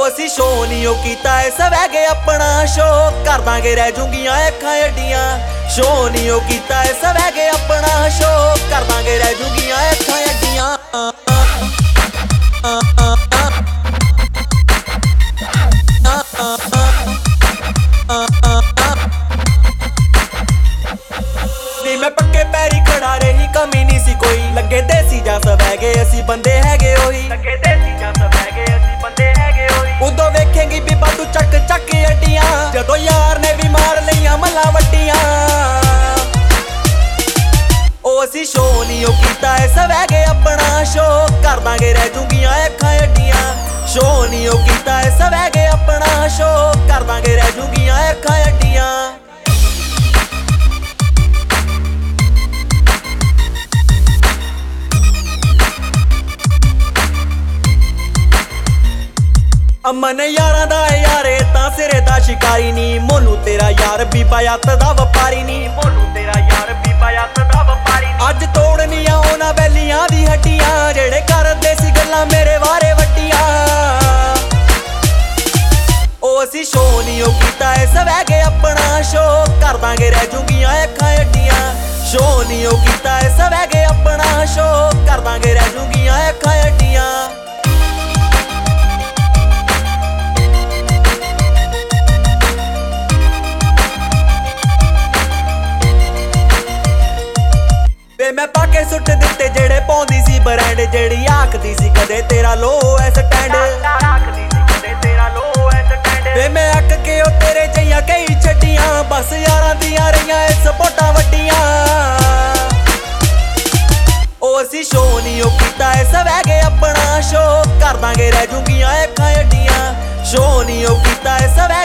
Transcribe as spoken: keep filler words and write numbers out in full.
ਉਹ ਅਸੀਂ ਸ਼ੋ ਨਹੀਂ ਉਹ ਕੀਤਾ ਏ ਸਵੈਗੇ ਆਪਣਾ ਸ਼ੋ ਕਰ ਦਾਂਗੇ ਰਹਿ ਜੂੰਗੀਆਂ ਅੱਖਾਂ ਅੱਡੀਆਂ ਸ਼ੋ ਨਹੀਂ ਉਹ ਕੀਤਾ ਏ ਸਵੈਗੇ ਆਪਣਾ ਸ਼ੋ ਕਰ ਦਾਂਗੇ ਰਹਿ ਜੂੰਗੀਆਂ ਅੱਖਾਂ ਅੱਡੀਆਂ ਨੀ मैं पक्के पैरी खड़ा रही कमी नहीं सी कोई लगे देसी जा सवैगे असी बंदे हैगे ओही लगे देसी जा सवैगे असी बंदे हैगे ओही उदों वेखेंगी बीबा तू चक चक अड्डियां जदों यार ने भी मार लईयां मल्ला वड्डियां ओ असी शो नहीं ओ कीता है सवैगे अपना शो कर दांगे रह जूंगियां अखां अड्डियां शो नहीं ओ कीता है सवैगे अपना शो कर दांगे रह जूंगियां अखां अड्डियां अमन यारां दा यारे तां सिरे दा शिकारी नी मोनू तेरा यार बीबा यत्त दा वपारी नी मोनू तेरा यार बीबा यत्त दा वपारी नी अज तोड़नियां उन्हां बैलियां दी हड्डियां जेड़े करदे सी गल्लां मेरे वारे वड्डियां ओ असी शो नहीं ओ कीता ऐ सवैगे अपना शो कर दांगे रह जूंगियां अखां अड्डियां शो नहीं ओ कीता ऐ सवैगे अपना शो कर दांगे रह जूंगियां अखां अड्डियां मैं पाके सुट दिते जेड़े पौंदी सी ब्रांड जेड़ी आखदी सी कदे तेरा लो ऐ स्टैंड आखदी सी कदे तेरा लो ऐ स्टैंड वे मैं अक के ओ तेरे जइयां कई छड्डियां बस यारां दियां रहियां ए सपोर्टां वड्डियां ओ असी शो नहीं ओ कीता ऐ सवैगे अपना शो कर दांगे रह जूंगियां अखां अड्डियां शो नहीं ओ कीता ऐ सवैगे